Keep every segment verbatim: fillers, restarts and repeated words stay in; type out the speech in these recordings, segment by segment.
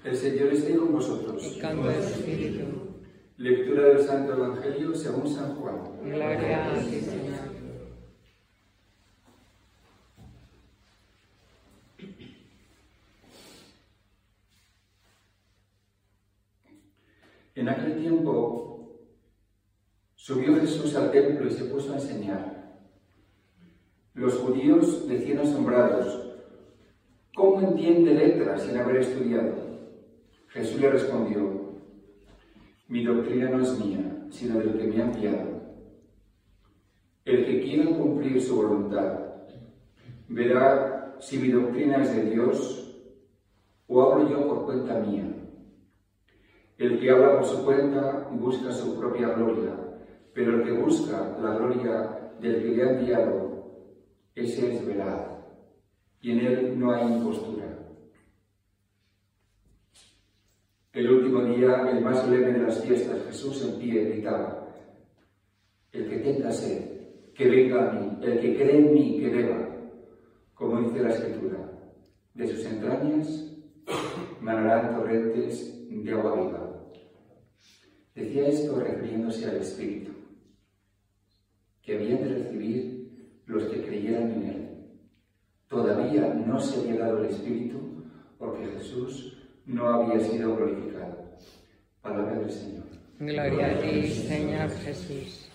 El Señor esté con vosotros. Y con tu espíritu. Lectura del Santo Evangelio según San Juan. Gloria a ti, Señor. En aquel tiempo subió Jesús al templo y se puso a enseñar. Los judíos decían asombrados: ¿cómo entiende letras sin haber estudiado? Jesús le respondió: mi doctrina no es mía, sino del que me ha enviado. El que quiera cumplir su voluntad verá si mi doctrina es de Dios o hablo yo por cuenta mía. El que habla por su cuenta busca su propia gloria, pero el que busca la gloria del que le ha enviado, ese es veraz, y en él no hay impostura. El último día, el más solemne de las fiestas, Jesús en pie gritaba: el que tenga sed, que venga a mí; el que cree en mí, que beba. Como dice la Escritura, de sus entrañas manarán torrentes de agua viva. Decía esto refiriéndose al Espíritu, que habían de recibir los que creyeran en él. Todavía no se había dado el Espíritu porque Jesús no había sido glorificado. Palabra del Señor. Gloria a ti, Señor Jesús.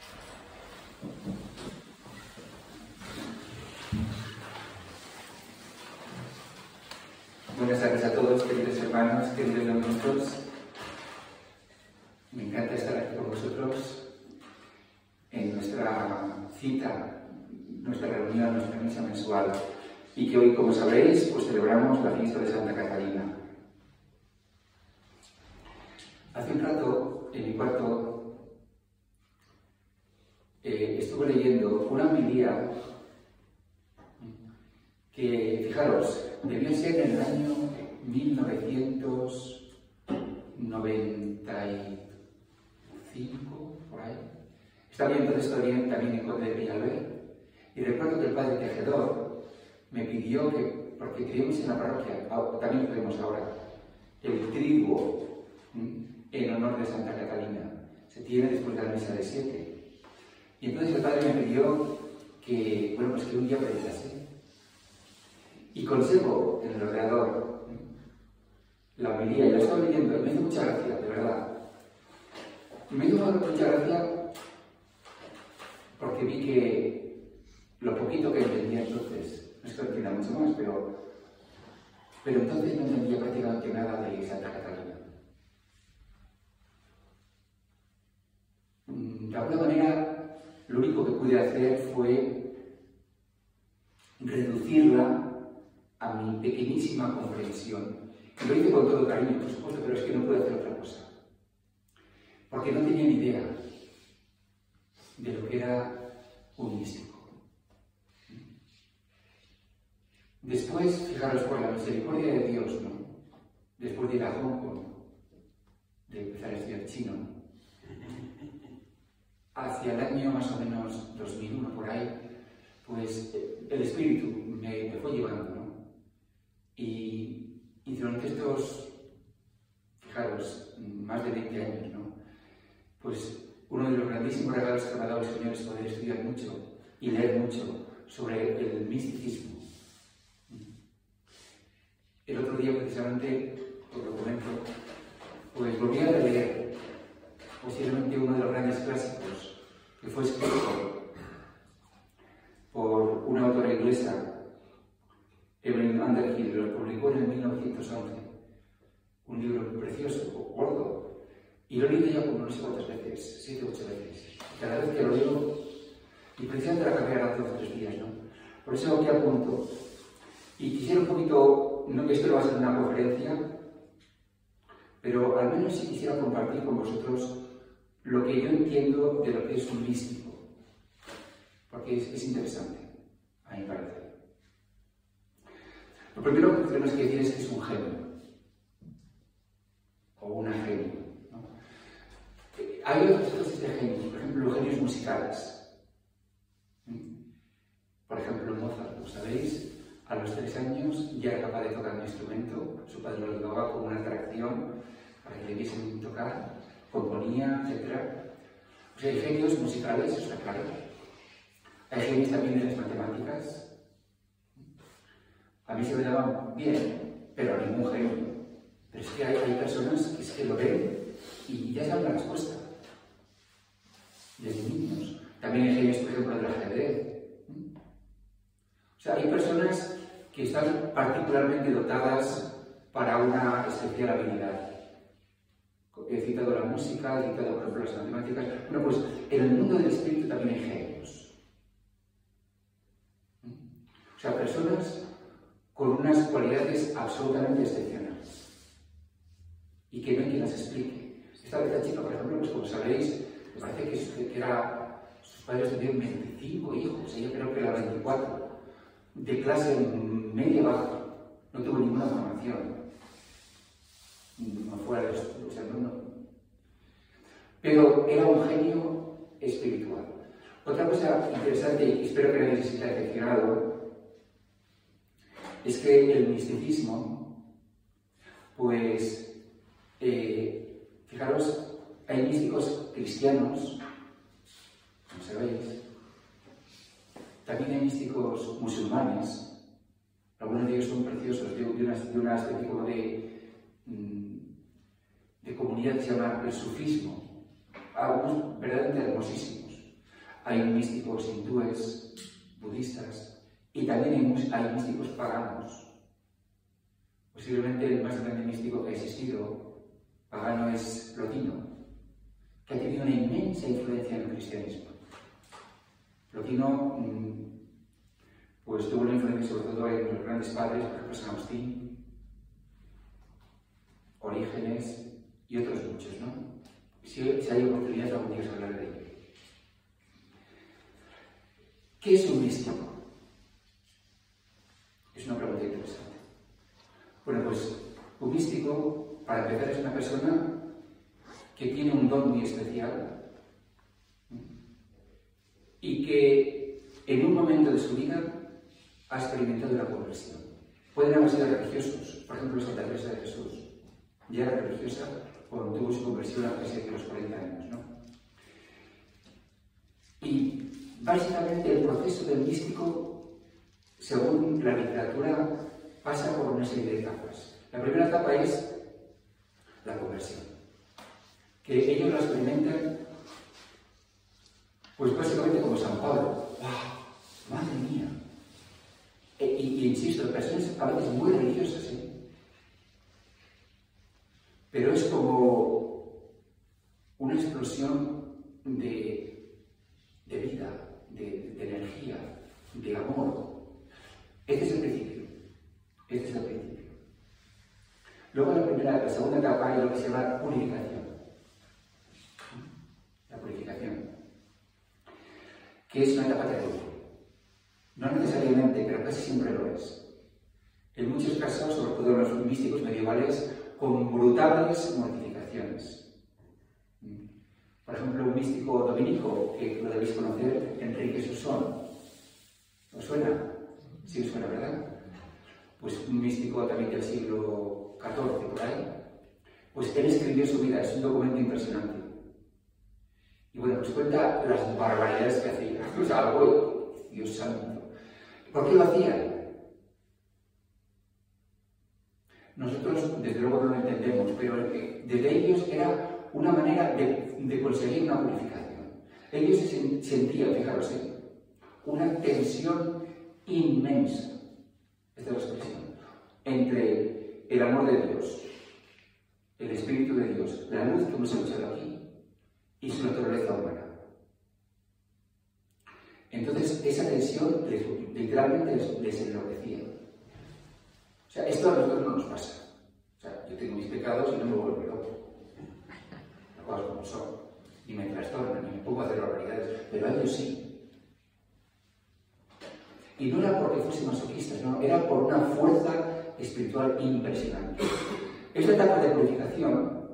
Buenas tardes a todos, queridos hermanos, queridos domingos. Me encanta estar aquí con vosotros en nuestra cita, nuestra reunión, nuestra misa mensual, y que hoy, como sabréis, pues celebramos la fiesta de Santa Catalina. Hace un rato, en mi cuarto, eh, estuve leyendo una homilía que, fijaros, debió ser en el año mil novecientos noventa y cinco, por ahí. Estaba yo entonces todavía también en Conde de Villalver, y recuerdo que el padre tejedor me pidió que, porque creíamos en la parroquia, también lo creemos ahora, el triduo en honor de Santa Catalina se tiene después de la misa de siete. Y entonces el padre me pidió que, bueno, pues que un día predicase. Y conservo en el ordenador la homilía, y la estaba leyendo, y me hizo mucha gracia, de verdad. Me hizo mucha gracia porque vi que lo poquito que entendía entonces, no es que lo entienda mucho más, pero, pero entonces no entendía prácticamente nada de Santa Catalina. De alguna manera, lo único que pude hacer fue reducirla a mi pequeñísima comprensión. Y lo hice con todo cariño, por supuesto, pero es que no pude hacer otra cosa. Porque no tenía ni idea de lo que era un místico. Después, fijaros, por la misericordia de Dios, ¿no? Después de ir a Hong Kong, de empezar a estudiar chino, hacia el año más o menos dos mil uno, por ahí, pues el espíritu me, me fue llevando, ¿no? Y, y durante estos, fijaros, más de veinte años, ¿no? Pues uno de los grandísimos regalos que me ha dado el Señor es poder estudiar mucho y leer mucho sobre el misticismo. El otro día, precisamente, os lo comento, pues volví a leer posiblemente uno de los grandes clásicos que fue escrito por una autora inglesa, Evelyn Underhill, lo publicó en el mil novecientos once. Un libro precioso, gordo, y lo he leído ya como no sé cuántas veces, siete o ocho veces. Cada vez que lo leo, y precisamente la carrera hace dos o tres días, ¿no? Por eso aquí apunto. Y quisiera un poquito, no que esto no va a ser una conferencia, pero al menos sí quisiera compartir con vosotros lo que yo entiendo de lo que es un místico, porque es, es interesante, a mi parecer. Lo primero que tenemos que decir es que es un genio, o una genio, ¿no? Hay otras clases de genios, por ejemplo, los genios musicales. Por ejemplo, Mozart, como sabéis, A los tres años ya era capaz de tocar un instrumento, su padre lo llevaba como una atracción para que le viesen tocar, componía, etcétera. O sea, hay genios musicales, eso está claro. Hay genios también de las matemáticas. A mí se me daban bien, pero a ningún genio. Pero es que hay, hay personas que, es que lo ven y ya saben la respuesta. Desde niños. También hay genios, por ejemplo, del ajedrez. O sea, hay personas que están particularmente dotadas para una especial habilidad. He citado la música, he citado, por ejemplo, las matemáticas. Bueno, pues en el mundo del espíritu también hay genios. O sea, personas con unas cualidades absolutamente excepcionales y que no hay quien las explique. Esta, esta chica, por ejemplo, pues como sabéis, me parece que, que era, sus padres tenían veinticinco hijos, ella creo que era veinticuatro, de clase media baja, no tuvo ninguna formación, no fuera de esto, o sea, no, no. Pero era un genio espiritual. Otra cosa interesante, y espero que nadie se sienta decepcionado, es que el misticismo, pues, eh, fijaros, hay místicos cristianos, como sabéis, también hay místicos musulmanes, algunos de ellos son preciosos, de, de, una, de una especie como de, de comunidad que se llama el sufismo, algunos verdaderamente hermosísimos. Hay místicos hindúes, budistas, y también hay, hay místicos paganos. Posiblemente el más grande místico que ha existido pagano es Plotino, que ha tenido una inmensa influencia en el cristianismo. Plotino pues, tuvo una influencia sobre todo en los grandes padres, por ejemplo San Agustín, Orígenes y otros muchos, ¿no? Si, si hay oportunidad, algún día hablar de ello. ¿Qué es un místico? Es una pregunta interesante. Bueno, pues un místico, para empezar, es una persona que tiene un don muy especial y que en un momento de su vida ha experimentado la conversión. Pueden haber sido religiosos, por ejemplo, Santa Teresa de Jesús, ya era religiosa cuando tuvo su conversión a casi de los cuarenta años, ¿no? Y básicamente el proceso del místico, según la literatura, pasa por una serie de etapas. La primera etapa es la conversión, que ellos la experimentan, pues básicamente como San Pablo. ¡Wow! ¡Madre mía! E, y, y insisto, personas a veces muy religiosas, ¿eh? Pero es como una explosión de, de vida, de, de energía, de amor. Este es el principio. Este es el principio. Luego la primera, la segunda etapa es lo que se llama purificación. La purificación. Que es una etapa terrible. No necesariamente, pero casi siempre lo es. En muchos casos, sobre todo en los místicos medievales, con brutales mortificaciones. Por ejemplo, un místico dominico, que lo debéis conocer, Enrique Susón. ¿Os suena? Sí os suena, ¿verdad? Pues un místico también del siglo catorce, por ahí. Pues él escribió su vida, es un documento impresionante. Y bueno, pues cuenta las barbaridades que hacía. O sea, algo, Dios santo. ¿Por qué lo hacía? Nosotros, desde luego, no lo entendemos, pero desde ellos era una manera de, de conseguir una purificación. Ellos se sentían, fijaros, ¿eh? una tensión inmensa, esta es la expresión, entre el amor de Dios, el Espíritu de Dios, la luz que hemos escuchado aquí, y su naturaleza humana. Entonces, esa tensión les, literalmente les, les enloquecía. O sea, esto a nosotros no nos pasa. O sea, yo tengo mis pecados y no me vuelvo loco. Las cosas como son. Ni me trastornan, ni me pongo a hacer barbaridades. Pero a ellos sí. Y no era porque fuesen masoquistas, no. Era por una fuerza espiritual impresionante. Esta etapa de purificación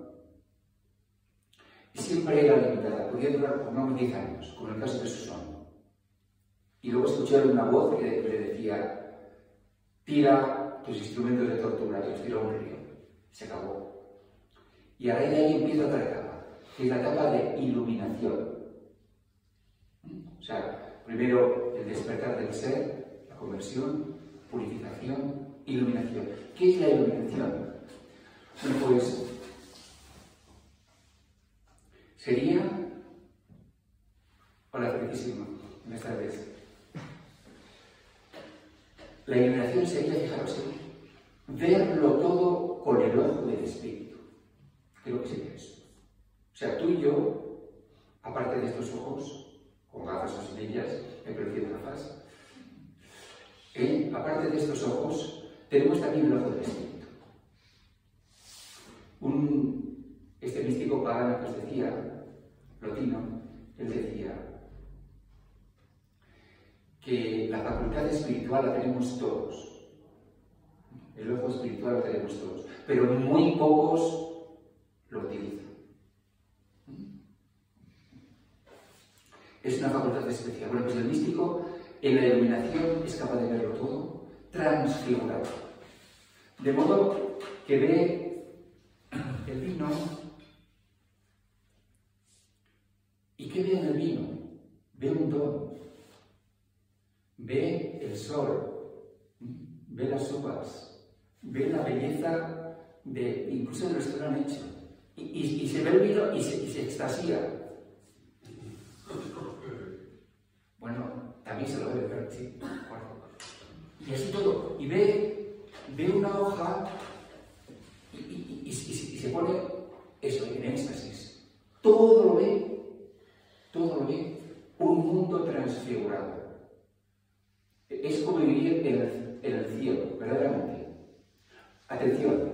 siempre era limitada. Podía durar por unos diez años, como en el caso de Susón. Y luego escucharon una voz que le decía: tira tus instrumentos de tortura, los tira a un río. Se acabó. Y a raíz de ahí empieza otra etapa, que es la etapa de iluminación. O sea, primero el despertar del ser, la conversión, purificación, iluminación. ¿Qué es la iluminación? Bueno, pues sería, hola, felicísimo, buenas tardes. La iluminación sería, fijaros, verlo todo con el ojo del espíritu. Creo que sería eso. O sea, tú y yo, aparte de estos ojos, con gafas o sin ellas, me prefiero gafas, ¿eh? Aparte de estos ojos, tenemos también el ojo del espíritu. Un, este místico pagano que os decía, Plotino, él decía que la facultad espiritual la tenemos todos. El ojo espiritual lo tenemos todos, pero muy pocos lo utilizan. Es una facultad especial. Bueno, pues el místico en la iluminación es capaz de verlo todo transfigurado. De modo que ve el vino. ¿Y qué ve en el vino? Ve un don. Ve el sol. Ve las uvas. Ve la belleza de, incluso de los que lo han hecho. Y, y, y se ve el vino y se, y se extasía. Bueno, también se lo debe ver, sí. Y así todo. Y ve, ve una hoja y, y, y, y, y se pone eso, en éxtasis. Todo lo ve, todo lo ve, un mundo transfigurado. Es como vivir en el, en el cielo, verdaderamente. Atención.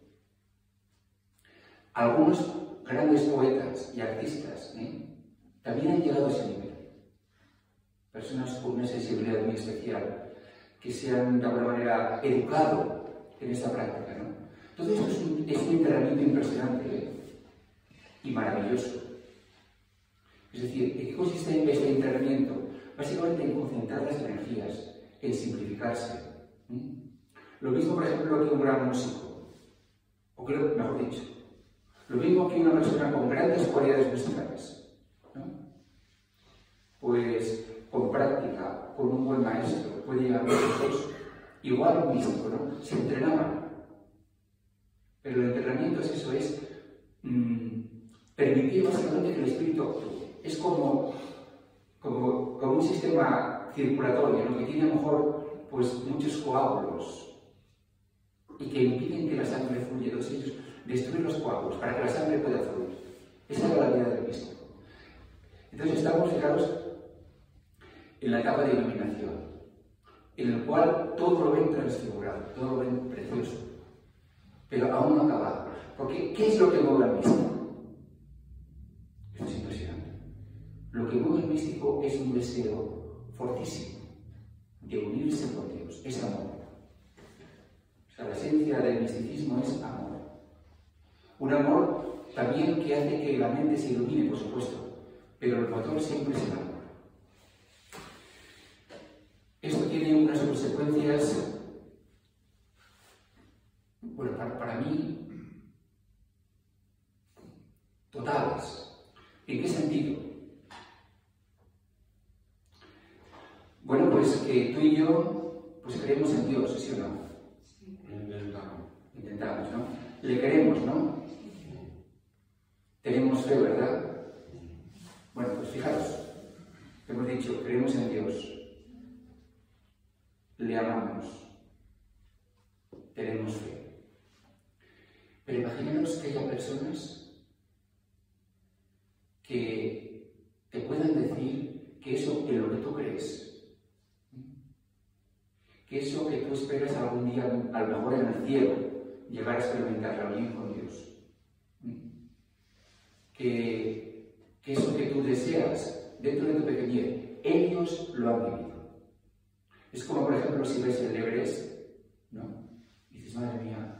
Algunos grandes poetas y artistas ¿eh? también han llegado a ese nivel. Personas con una sensibilidad muy especial, que se han de alguna manera educado en esta práctica, ¿no? Todo esto es un, es un entrenamiento impresionante ¿eh? y maravilloso. Es decir, ¿en qué consiste este entrenamiento? Básicamente en concentrar las energías, en simplificarse. ¿Mm? Lo mismo, por ejemplo, que un gran músico, o creo, mejor dicho, lo mismo que una persona con grandes cualidades musicales, ¿no? Pues con práctica, con un buen maestro, puede llegar a nosotros, igual un místico, ¿no? Se entrenaban. Pero el entrenamiento es eso, es mmm, permitir básicamente que el espíritu actúe. Es como, como, como un sistema circulatorio, ¿no? Que tiene a lo mejor pues, muchos coágulos y que impiden que la sangre fluya. Entonces ellos destruyen los coágulos para que la sangre pueda fluir. Esa es la vida del místico. Entonces estamos, fijaros, en la etapa de iluminación, en el cual todo lo ven transfigurado, todo lo ven precioso, pero aún no acabado. Porque, ¿qué es lo que mueve al místico? Esto es impresionante. Lo que mueve al místico es un deseo fortísimo de unirse con Dios, es amor. O sea, la esencia del misticismo es amor. Un amor también que hace que la mente se ilumine, por supuesto, pero el motor siempre es el amor. Esto tiene unas consecuencias, bueno, para, para mí, totales. ¿En qué sentido? Bueno, pues que tú y yo, pues creemos en Dios, ¿sí o no? Intentamos. Intentamos, ¿no? Le queremos, ¿no? Tenemos fe, ¿verdad? Bueno, pues fijaros, hemos dicho, creemos en Dios. Le amamos, tenemos fe. Pero imaginaos que haya personas que te puedan decir que eso en lo que tú crees, que eso que tú esperas algún día, a lo mejor en el cielo, llegar a experimentar la unión con Dios, que, que eso que tú deseas dentro de tu pequeñez, ellos lo han vivido. Es como, por ejemplo, si ves el Everest, ¿no? Y dices, madre mía,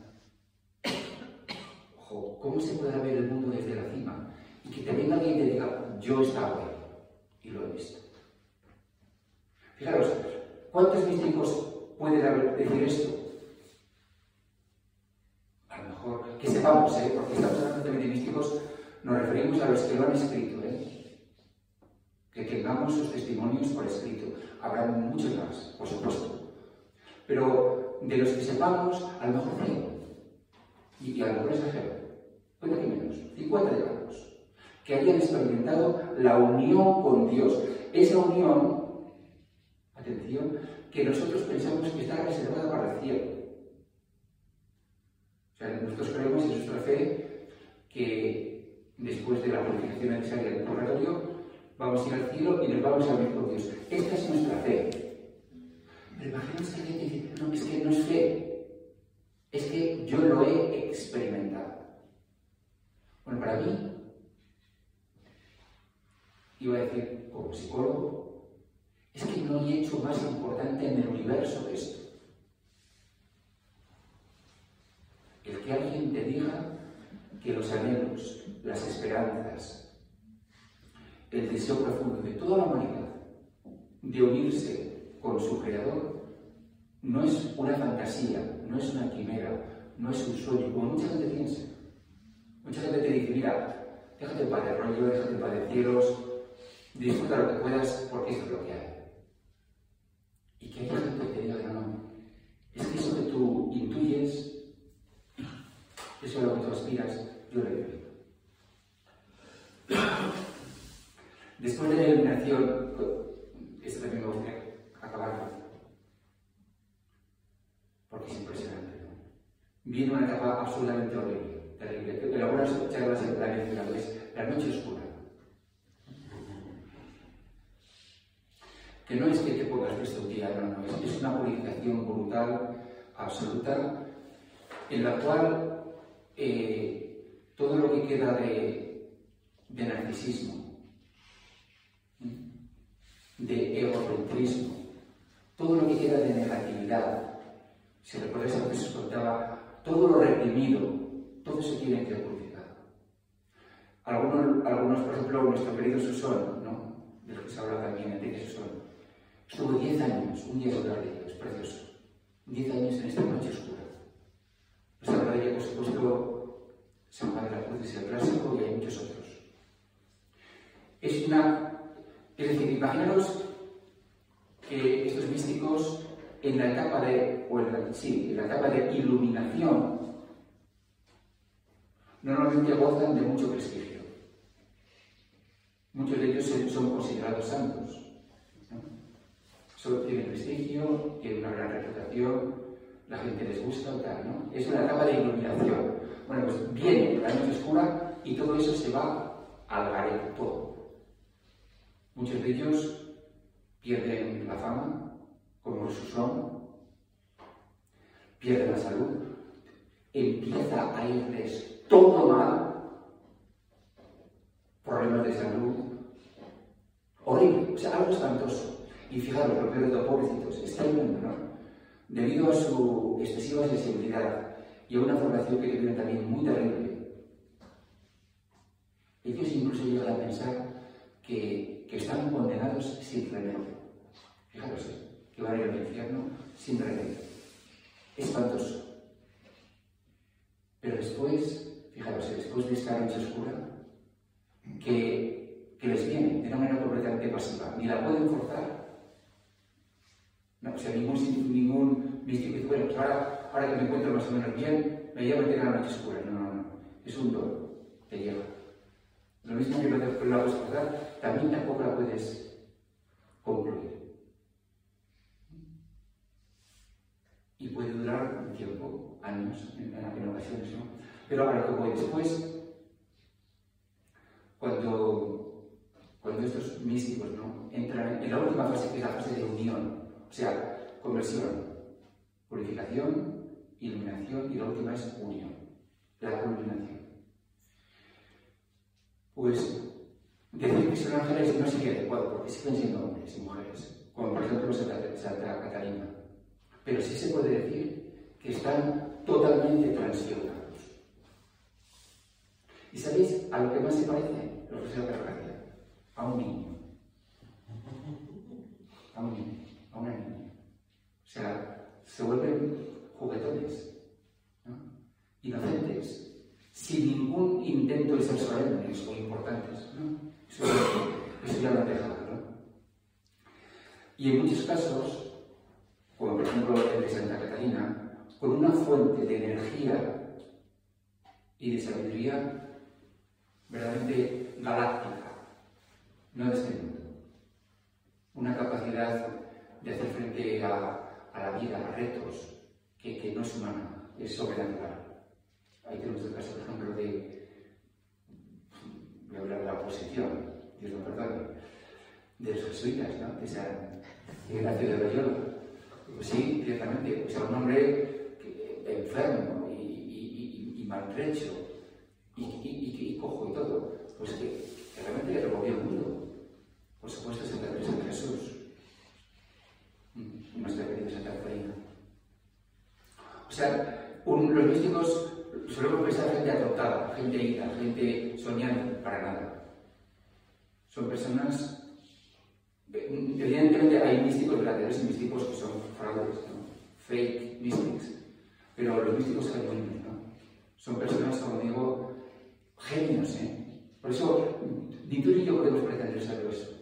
ojo, ¿cómo se podrá ver el mundo desde la cima? Y que te venga alguien y te diga, yo estaba ahí y lo he visto. Fijaros, ¿cuántos místicos puede decir esto? A lo mejor, que sepamos, ¿eh? Porque estamos hablando también de místicos, nos referimos a los que lo han escrito, ¿eh? Que tengamos sus testimonios por escrito. Habrá muchos más, por supuesto. Pero de los que sepamos, a lo mejor cinco. Y, y a lo mejor exagero. Puede que menos. cincuenta digamos. Que hayan experimentado la unión con Dios. Esa unión, atención, que nosotros pensamos que está reservada para el cielo. O sea, nosotros creemos en nuestra fe que después de la purificación necesaria del purgatorio vamos a ir al cielo y nos vamos a unir con Dios. Esta es nuestra fe. Pero imaginaos que alguien dice, no, es que no es fe, es que yo lo he experimentado. Bueno, para mí, iba a decir, como psicólogo, es que no hay hecho más importante en el universo que esto. El que alguien te diga que los anhelos, las esperanzas, el deseo profundo de toda la humanidad de unirse con su Creador no es una fantasía, no es una quimera, no es un sueño, como mucha gente piensa. Mucha gente te dice, mira, déjate en paz de rollo, déjate en paz de cielos, disfruta lo que puedas porque eso es lo que hay. Y que haya gente que te diga, no, no, es que eso que tú intuyes, eso es lo que tú aspiras, yo lo he vivido. Después de la iluminación, esto también me gustaría acabarlo, porque es impresionante, ¿no? Viene una etapa absolutamente horrible, terrible. En algunas charlas en la mencionado es la noche oscura. Que no es que te pongas esto un día, no, no, es, es una purificación brutal, absoluta, en la cual eh, todo lo que queda de, de narcisismo, de egocentrismo, todo lo que queda de negatividad, si recordáis lo que se os contaba, todo lo reprimido, todo se tiene que purificar. Algunos, algunos, por ejemplo, nuestro querido Susón, ¿no? De lo que se habla también, Enrique Susón, estuvo diez años, un día es hablar de ello, es precioso, diez años en esta noche oscura. Nos habla de ella, por supuesto, San Juan de la Cruz es el clásico y hay muchos otros. Es una, es decir, imaginaros que estos místicos en la etapa de, o en la, sí, en la etapa de iluminación, normalmente gozan de mucho prestigio. Muchos de ellos son considerados santos, ¿no? Solo tienen prestigio, tienen una gran reputación, la gente les gusta o tal, ¿no? Es una etapa de iluminación. Bueno, pues viene la noche oscura y todo eso se va al garete, todo. Muchos de ellos pierden la fama, como Susón, pierden la salud, empieza a irles todo mal, problemas de salud, horrible, o sea, algo espantoso. Y fijaros, lo peor de los pobrecitos, está yendo, ¿no? Debido a su excesiva sensibilidad y a una formación que tienen también muy terrible, ellos incluso llegan a pensar que, que están condenados sin remedio. Fijaros, ¿eh? Que van a ir al infierno sin remedio. Espantoso. Pero después, fijaros, después de esta noche oscura, que, que les viene de una manera completamente pasiva, ni la pueden forzar. No, o sea, ningún, ningún místico dice, bueno, pues ahora, ahora que me encuentro más o menos bien, me voy a meter a la noche oscura. No, no, no. Es un don, te llega. Lo mismo que no te la puedes forzar, también tampoco la puedes concluir. Y puede durar un tiempo, años, en, en ocasiones, ¿no? Pero a lo que voy después, cuando, cuando estos místicos, ¿no?, entran en la última fase, que es la fase de unión, o sea, conversión, purificación, iluminación, y la última es unión, la culminación. Pues decir que son ángeles no sería adecuado, porque siguen siendo hombres y mujeres, como por ejemplo Santa, Santa Catalina. Pero sí se puede decir que están totalmente transfigurados. ¿Y sabéis a lo que más se parece? Lo que se gracia, a un niño. A un niño, a una niña. O sea, se vuelven juguetones, ¿no? Inocentes, sin ningún intento de ser solemnes o importantes, ¿no? Eso, eso ya lo han dejado, ¿no? Y en muchos casos, como por ejemplo el de Santa Catalina, con una fuente de energía y de sabiduría verdaderamente galáctica, no de este mundo. Una capacidad de hacer frente a, a la vida, a retos, que, que no es humana, es sobrenatural. Ahí tenemos el caso, por ejemplo, de, voy a hablar de la oposición, Dios lo perdone, de los jesuitas, ¿no? De San Ignacio de Loyola. Pues sí, ciertamente, o sea, un hombre que, enfermo y, y, y, y maltrecho y, y, y, y cojo y todo, pues que, que realmente le removió el mundo. Por supuesto, Santa Teresa de Jesús, nuestra querida Santa Catalina. O sea, un, los místicos solemos pensar gente atontada, gente ida, gente soñando, para nada. Son personas, evidentemente hay místicos verdaderos y místicos que son fraudes, ¿no? Fake mystics, pero los místicos genuinos, ¿no? Son personas, como digo, genios, ¿eh? Por eso, ni tú ni yo podemos pretender saber eso.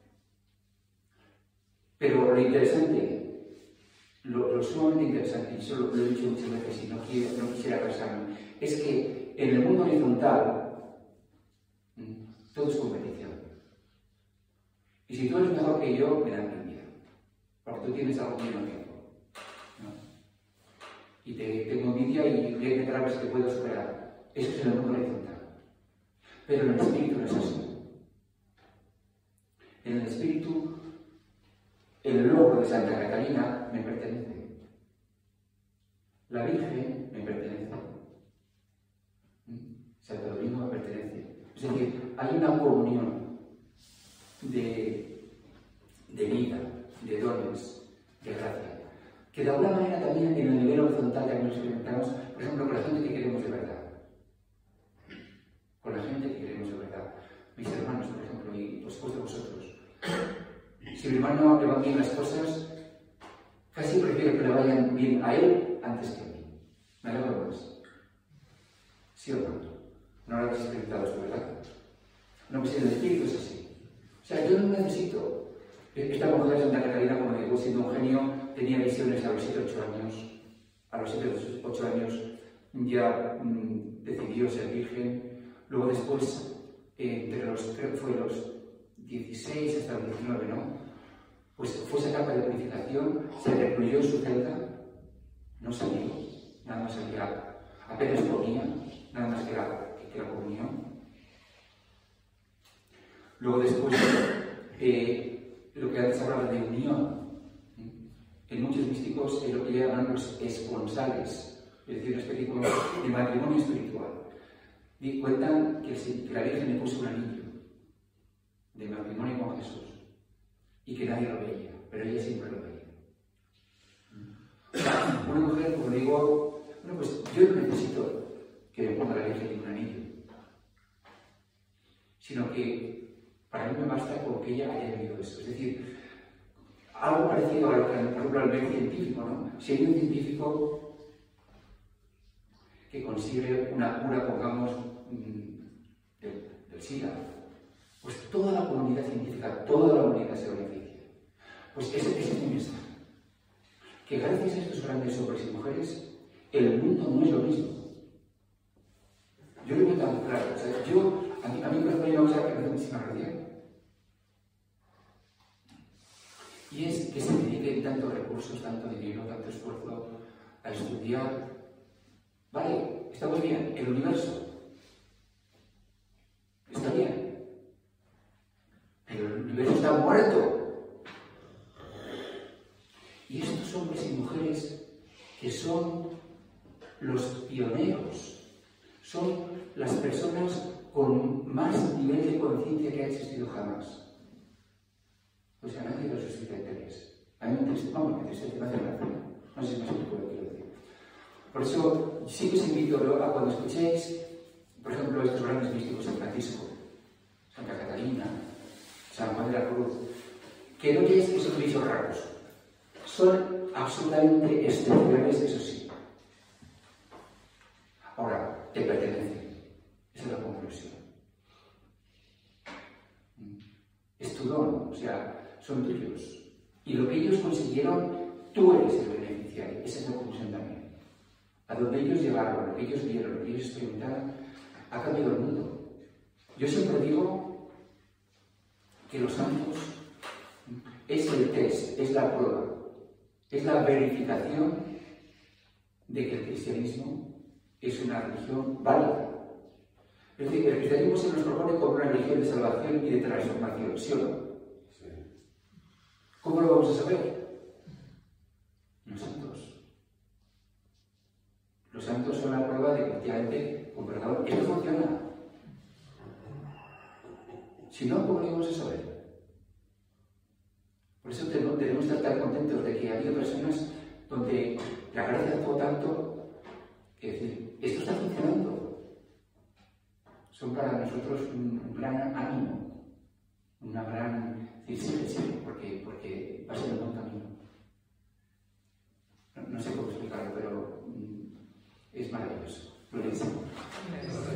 Pero lo interesante, lo, lo sumamente interesante, y eso lo, lo he dicho muchas veces y no, quiero, no quisiera casarme, es que en el mundo horizontal todo es competición. Y si tú eres mejor que yo, me da envidia, porque tú tienes algo que yo no tengo, ¿no? Y te tengo envidia y voy a intentar a ver si te puedo superar. Eso es en el mundo horizontal. Pero en el espíritu no es así. En el espíritu, el logro de Santa Catalina me pertenece. La Virgen me pertenece. Santo Domingo me pertenece. Es decir, hay una comunión de, de vida, de dones, de gracia, que de alguna manera también en el nivel horizontal también nos experimentamos, por ejemplo, con la gente que queremos de verdad. Con la gente que queremos de verdad. Mis hermanos, por ejemplo, y por supuesto vosotros. Si mi hermano le van bien las cosas, casi prefiero que le vayan bien a él antes que a mí. Me alegro más. ¿Sí o no? No lo habéis experimentado esto, ¿verdad? No, pues en el espíritu es así. O sea, yo no necesito. Esta mujer de Santa Catalina, como digo, siendo un genio, tenía visiones a los siete ocho años. A los siete ocho años ya mmm, decidió ser virgen. Luego después, eh, entre los, creo que fue los dieciséis hasta los diecinueve, ¿no? Pues fue esa etapa de purificación, se recluyó en su celda, no salió, nada más salía, apenas comía, nada más que la, que la comunión. Luego después, eh, lo que antes hablaba de unión, en muchos místicos es lo que llaman los esponsales, es decir, una especie como de matrimonio espiritual. Y cuentan que, que la Virgen le puso un anillo de matrimonio con Jesús y que nadie lo veía, pero ella siempre lo veía. Una mujer, como digo, bueno, pues yo no necesito que me ponga la Virgen un anillo, sino que para mí me basta con que ella haya vivido eso. Es decir, algo parecido a lo que, por ejemplo, al medio científico, ¿no? Si hay un científico que consigue una cura, pongamos, del, del SIDA, pues toda la comunidad científica, toda la humanidad se beneficia. Pues ese, ese es mi mensaje. Que gracias a estos grandes hombres y mujeres, el mundo no es lo mismo. Yo lo veo tan claro. O sea, yo, a mí, a mí por ejemplo, hay una cosa que me hace muchísima gracia. Y es que se dediquen tantos recursos, tanto dinero, tanto esfuerzo a estudiar. Vale, está muy bien, el universo. Está bien. Pero el universo está muerto. Y estos hombres y mujeres que son los pioneros, son las personas con más nivel de conciencia que ha existido jamás. Pues a nadie los suscita interés. A mí me entristece, vamos, me entristece, me hace gracia. No sé si me explico lo que quiero decir. Por eso sí que os invito a cuando escuchéis, por ejemplo, estos grandes místicos, San Francisco, Santa Catalina, San Juan de la Cruz, que no creáis que son bichos raros. son absolutamente excepcionales, eso sí. Ahora, te pertenecen. Esa es la conclusión. Es tu don, o sea, son tuyos. Y lo que ellos consiguieron, tú eres el beneficiario. Esa es la conclusión también. A donde ellos llegaron, lo que ellos vieron, lo que ellos experimentaron, ha cambiado el mundo. Yo siempre digo que los santos es el test, es la prueba, es la verificación de que el cristianismo es una religión válida. Es decir, el cristianismo se nos propone como una religión de salvación y de transformación, ¿sí o no? Sí. ¿Cómo lo vamos a saber? Los santos. Los santos son la prueba de que efectivamente, con perdón, esto funciona. Si no, ¿cómo lo vamos a saber? Por eso tenemos que estar tan contentos de que ha habido personas donde la gracia actuó tanto que decir, esto está funcionando. Son para nosotros un, un gran ánimo, una gran... Sí, sí, sí, porque, porque va a ser un buen camino. No, no sé cómo explicarlo, pero mm, es maravilloso. Lo que